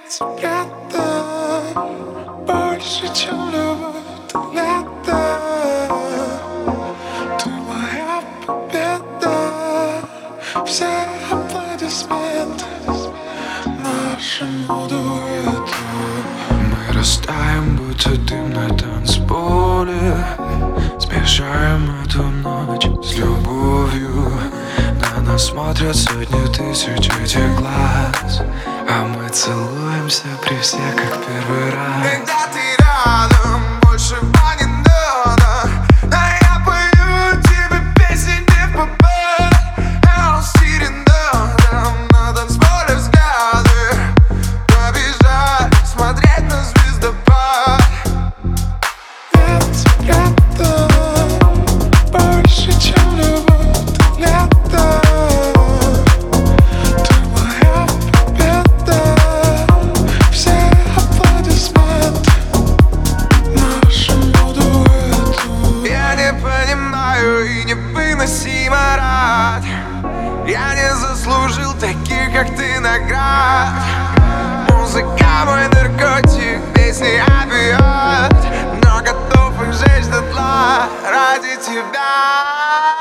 тебя больше, чем любовь, ты лето. Ты моя победа, все аплодисменты нашему дуэту. Мы растаем, будто дым на танцполе, смешаем эту ночь с любовью. На нас смотрят сотни тысяч этих глаз, а мы целуемся при всех, как первый раз. Когда ты рядом, больше не надо. А я пою тебе песни не в попад. А он стирен на танцполе взгляды. Побежать, смотреть на звездопад. Я тебя больше, чем любовь, ты лето. Ты моя победа, все аплодисменты нашему дуэту. Я не понимаю и невыносимо рад. Я не заслужил таких, как ты, наград. Музыка мой наркотик, песни опиат, но готов их сжечь дотла ради тебя.